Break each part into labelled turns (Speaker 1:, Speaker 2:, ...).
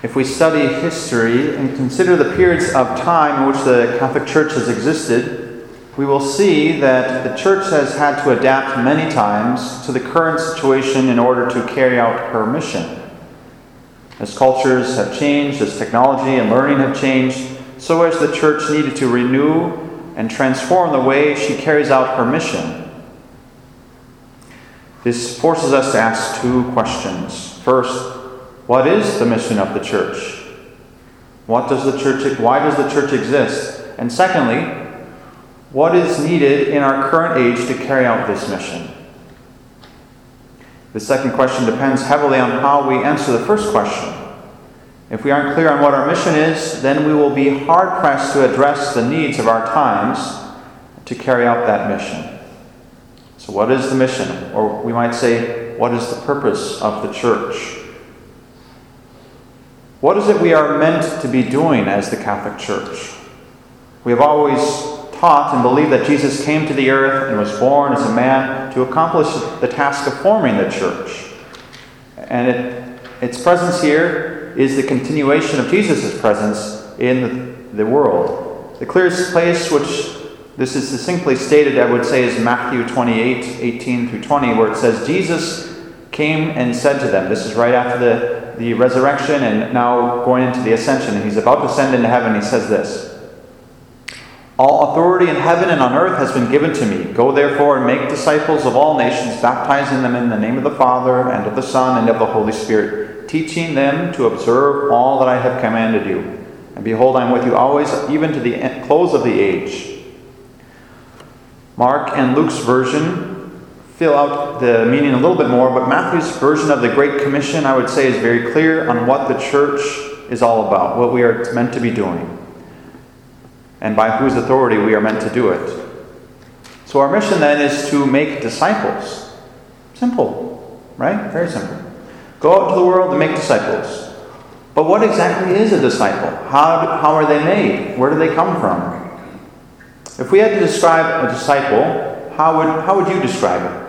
Speaker 1: If we study history and consider the periods of time in which the Catholic Church has existed, we will see that the Church has had to adapt many times to the current situation in order to carry out her mission. As cultures have changed, as technology and learning have changed, so has the Church needed to renew and transform the way she carries out her mission. This forces us to ask two questions. First, what is the mission of the Church? Why does the Church exist? And secondly, what is needed in our current age to carry out this mission? The second question depends heavily on how we answer the first question. If we aren't clear on what our mission is, then we will be hard-pressed to address the needs of our times to carry out that mission. So what is the mission? Or we might say, what is the purpose of the Church? What is it we are meant to be doing as the Catholic Church? We have always taught and believed that Jesus came to the earth and was born as a man to accomplish the task of forming the Church. And its presence here is the continuation of Jesus' presence in the world. The clearest place which this is succinctly stated, I would say, is Matthew 28:18-20, where it says, Jesus came and said to them, this is right after the resurrection and now going into the ascension, and he's about to ascend into heaven. He says this, all authority in heaven and on earth has been given to me. Go therefore and make disciples of all nations, baptizing them in the name of the Father and of the Son and of the Holy Spirit, teaching them to observe all that I have commanded you. And behold, I am with you always, even to the close of the age. Mark and Luke's version fill out the meaning a little bit more, but Matthew's version of the Great Commission, I would say, is very clear on what the Church is all about, what we are meant to be doing, and by whose authority we are meant to do it. So our mission then is to make disciples. Simple, right? Very simple. Go out into the world and make disciples. But what exactly is a disciple? How are they made? Where do they come from? If we had to describe a disciple, how would you describe it?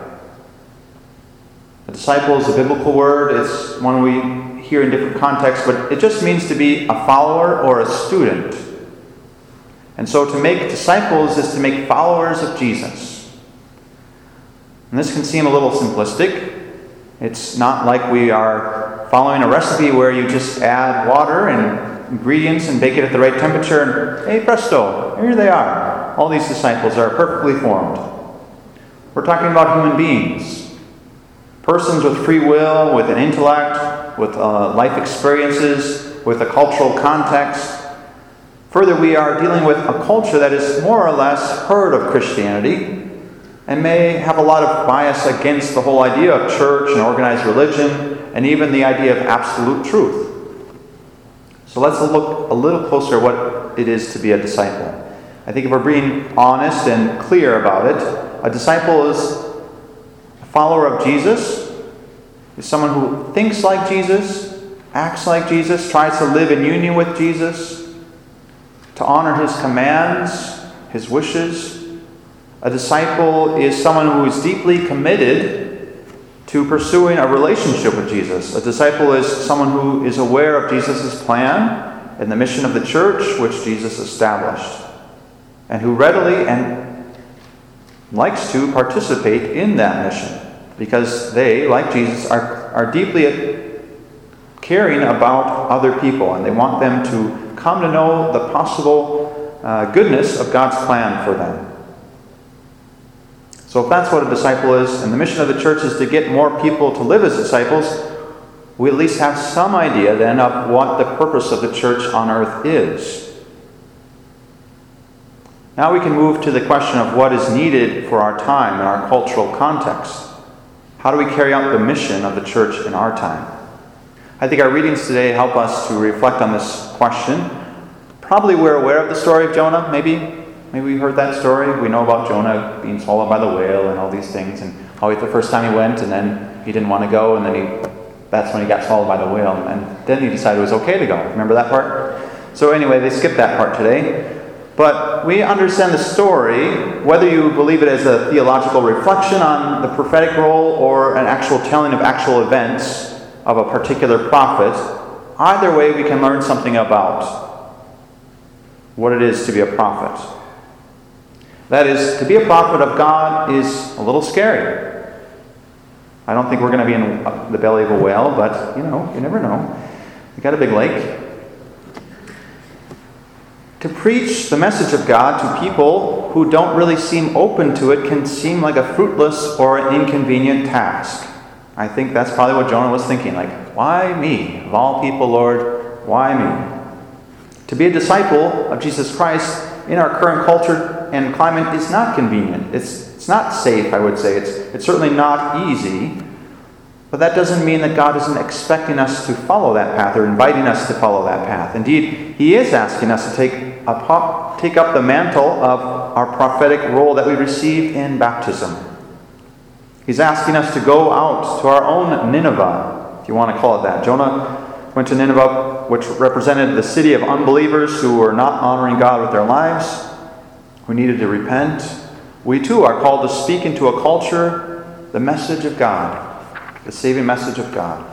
Speaker 1: A disciple is a biblical word. It's one we hear in different contexts, but it just means to be a follower or a student. And so to make disciples is to make followers of Jesus. And this can seem a little simplistic. It's not like we are following a recipe where you just add water and ingredients and bake it at the right temperature and hey presto, here they are. All these disciples are perfectly formed. We're talking about human beings. Persons with free will, with an intellect, with life experiences, with a cultural context. Further, we are dealing with a culture that is more or less heard of Christianity and may have a lot of bias against the whole idea of church and organized religion and even the idea of absolute truth. So let's look a little closer at what it is to be a disciple. I think if we're being honest and clear about it, a disciple is a follower of Jesus, is someone who thinks like Jesus, acts like Jesus, tries to live in union with Jesus, to honor his commands, his wishes. A disciple is someone who is deeply committed to pursuing a relationship with Jesus. A disciple is someone who is aware of Jesus' plan and the mission of the church which Jesus established, and who readily and likes to participate in that mission because they, like Jesus, are deeply caring about other people, and they want them to come to know the possible goodness of God's plan for them. So if that's what a disciple is, and the mission of the church is to get more people to live as disciples, we at least have some idea then of what the purpose of the church on earth is. Now we can move to the question of what is needed for our time and our cultural context. How do we carry out the mission of the church in our time? I think our readings today help us to reflect on this question. Probably we're aware of the story of Jonah, maybe we heard that story. We know about Jonah being swallowed by the whale and all these things, and how the first time he went, and then he didn't want to go, and then that's when he got swallowed by the whale, and then he decided it was okay to go. Remember that part? So anyway, they skipped that part today. But we understand the story, whether you believe it as a theological reflection on the prophetic role or an actual telling of actual events of a particular prophet. Either way, we can learn something about what it is to be a prophet. That is, to be a prophet of God is a little scary. I don't think we're going to be in the belly of a whale, but, you never know. We got a big lake. To preach the message of God to people who don't really seem open to it can seem like a fruitless or an inconvenient task. I think that's probably what Jonah was thinking. Like, why me? Of all people, Lord, why me? To be a disciple of Jesus Christ in our current culture and climate is not convenient. It's not safe, I would say. It's certainly not easy. But that doesn't mean that God isn't expecting us to follow that path or inviting us to follow that path. Indeed, He is asking us to take up the mantle of our prophetic role that we received in baptism. He's asking us to go out to our own Nineveh, if you want to call it that. Jonah went to Nineveh, which represented the city of unbelievers who were not honoring God with their lives, who needed to repent. We too are called to speak into a culture the message of God, the saving message of God.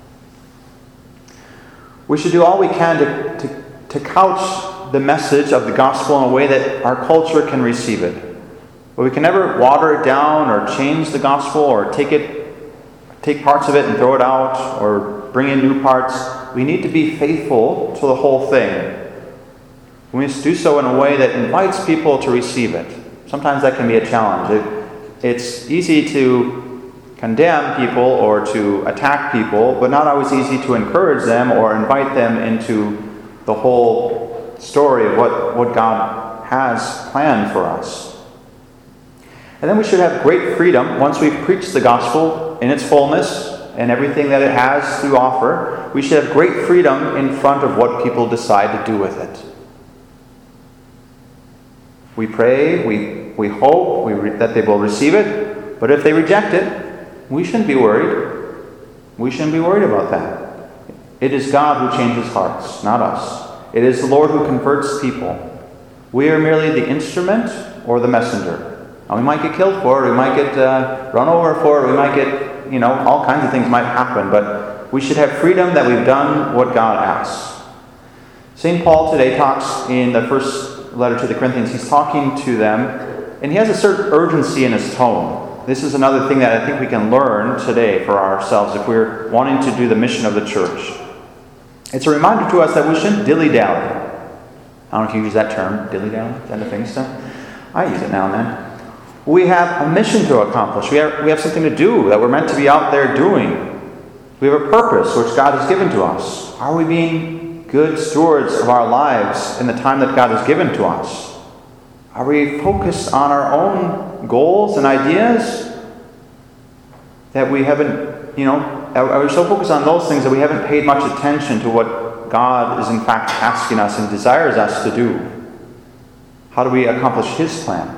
Speaker 1: We should do all we can to couch the message of the gospel in a way that our culture can receive it. But we can never water it down or change the gospel or take parts of it and throw it out or bring in new parts. We need to be faithful to the whole thing. We must do so in a way that invites people to receive it. Sometimes that can be a challenge. It's easy to condemn people or to attack people, but not always easy to encourage them or invite them into the whole story of what God has planned for us. And then we should have great freedom once we've preached the gospel in its fullness and everything that it has to offer. We should have great freedom in front of what people decide to do with it. We pray, we hope that they will receive it, but if they reject it, we shouldn't be worried. We shouldn't be worried about that. It is God who changes hearts, not us. It is the Lord who converts people. We are merely the instrument or the messenger. Now, we might get killed for it, we might get run over for it, we might get, all kinds of things might happen, but we should have freedom that we've done what God asks. St. Paul today talks in the first letter to the Corinthians, he's talking to them, and he has a certain urgency in his tone. This is another thing that I think we can learn today for ourselves if we're wanting to do the mission of the church. It's a reminder to us that we shouldn't dilly-dally. I don't know if you use that term, dilly-dally, is that a thing still? I use it now and then. We have a mission to accomplish. We have something to do that we're meant to be out there doing. We have a purpose which God has given to us. Are we being good stewards of our lives in the time that God has given to us? Are we focused on our own goals and ideas that we haven't, are we so focused on those things that we haven't paid much attention to what God is in fact asking us and desires us to do? How do we accomplish His plan?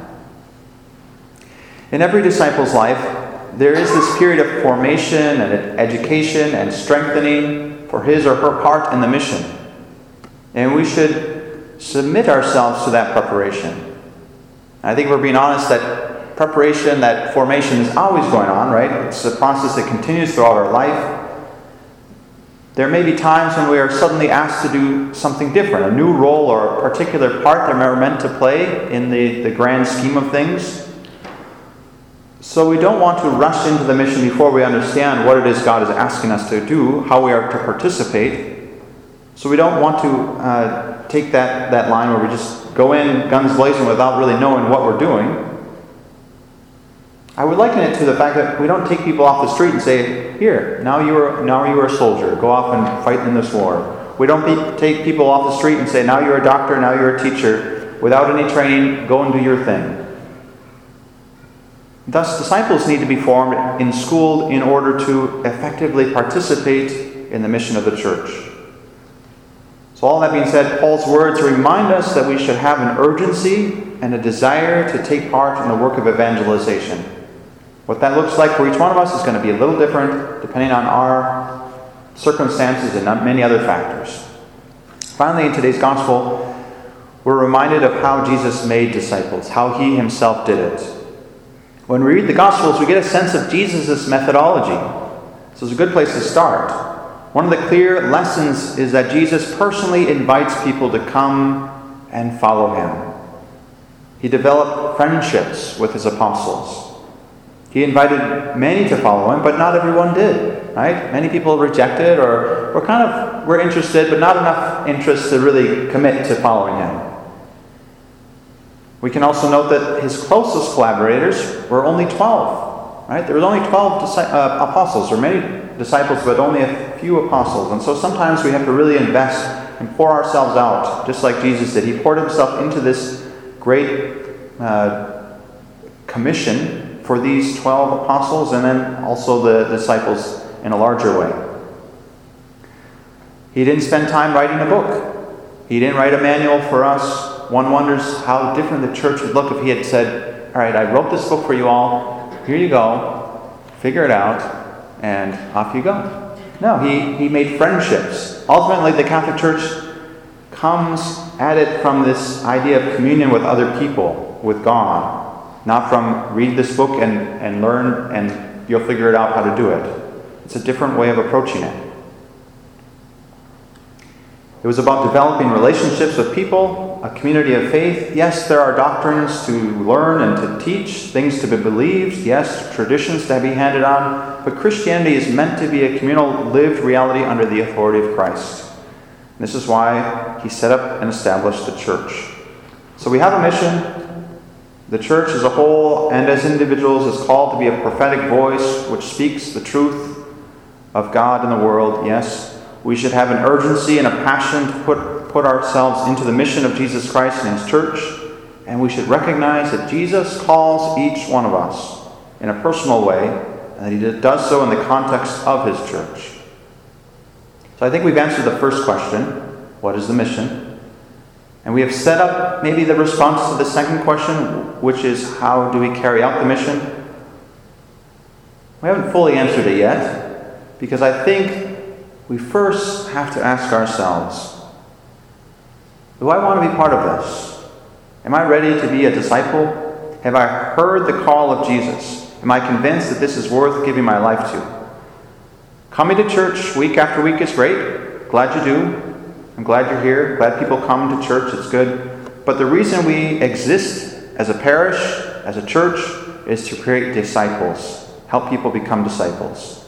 Speaker 1: In every disciple's life, there is this period of formation and education and strengthening for his or her part in the mission. And we should submit ourselves to that preparation. I think if we're being honest, that preparation, that formation is always going on, right? It's a process that continues throughout our life. There may be times when we are suddenly asked to do something different, a new role or a particular part that we're meant to play in the grand scheme of things. So we don't want to rush into the mission before we understand what it is God is asking us to do, how we are to participate. So we don't want to take that line where we just go in guns blazing without really knowing what we're doing. I would liken it to the fact that we don't take people off the street and say, "Here, now you are a soldier. Go off and fight in this war." We don't take people off the street and say, "Now you're a doctor. Now you're a teacher. Without any training, go and do your thing." Thus, disciples need to be formed and schooled in order to effectively participate in the mission of the church. So all that being said, Paul's words remind us that we should have an urgency and a desire to take part in the work of evangelization. What that looks like for each one of us is going to be a little different depending on our circumstances and many other factors. Finally, in today's gospel, we're reminded of how Jesus made disciples, how He Himself did it. When we read the Gospels, we get a sense of Jesus' methodology. So it's a good place to start. One of the clear lessons is that Jesus personally invites people to come and follow him. He developed friendships with his apostles. He invited many to follow him, but not everyone did, right? Many people rejected or were interested, but not enough interest to really commit to following him. We can also note that his closest collaborators were only 12, right? There were only 12 apostles, or many disciples, but only a few apostles. And so sometimes we have to really invest and pour ourselves out, just like Jesus did. He poured himself into this great commission for these 12 apostles, and then also the disciples in a larger way. He didn't spend time writing a book. He didn't write a manual for us. One wonders how different the church would look if he had said, all right, I wrote this book for you all. Here you go. Figure it out. And off you go. No, he made friendships. Ultimately, the Catholic Church comes at it from this idea of communion with other people, with God. Not from read this book and learn and you'll figure it out how to do it. It's a different way of approaching it. It was about developing relationships with people, a community of faith. Yes, there are doctrines to learn and to teach, things to be believed. Yes, traditions to be handed on. But Christianity is meant to be a communal, lived reality under the authority of Christ. And this is why he set up and established the church. So we have a mission. The church as a whole and as individuals is called to be a prophetic voice which speaks the truth of God in the world. Yes, we should have an urgency and a passion to put ourselves into the mission of Jesus Christ and his church. And we should recognize that Jesus calls each one of us in a personal way, and that he does so in the context of his church. So I think we've answered the first question, what is the mission? And we have set up maybe the response to the second question, which is how do we carry out the mission? We haven't fully answered it yet, because I think we first have to ask ourselves, do I want to be part of this? Am I ready to be a disciple? Have I heard the call of Jesus? Am I convinced that this is worth giving my life to? Coming to church week after week is great. Glad you do. I'm glad you're here. Glad people come to church. It's good. But the reason we exist as a parish, as a church, is to create disciples. Help people become disciples.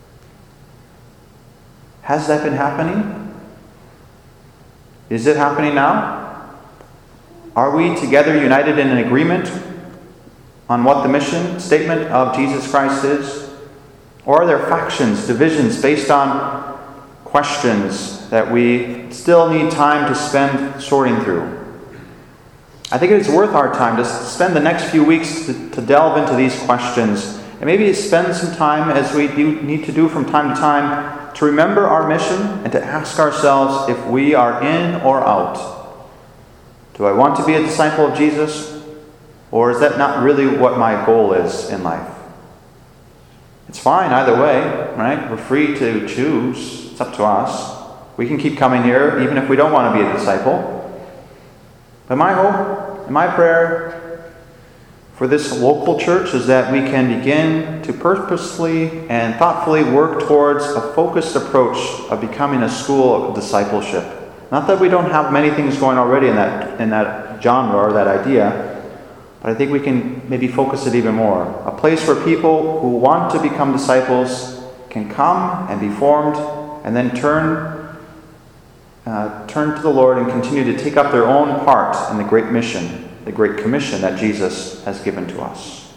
Speaker 1: Has that been happening? Is it happening now? Are we together united in an agreement on what the mission statement of Jesus Christ is? Or are there factions, divisions based on questions that we still need time to spend sorting through? I think it is worth our time to spend the next few weeks to delve into these questions, and maybe spend some time, as we need to do from time to time, to remember our mission and to ask ourselves if we are in or out. Do I want to be a disciple of Jesus, or is that not really what my goal is in life? It's fine either way, right? We're free to choose. It's up to us. We can keep coming here even if we don't want to be a disciple. But my hope and my prayer for this local church is that we can begin to purposely and thoughtfully work towards a focused approach of becoming a school of discipleship. Not that we don't have many things going already in that genre or that idea, but I think we can maybe focus it even more. A place where people who want to become disciples can come and be formed and then turn to the Lord and continue to take up their own part in the great mission, the great commission that Jesus has given to us.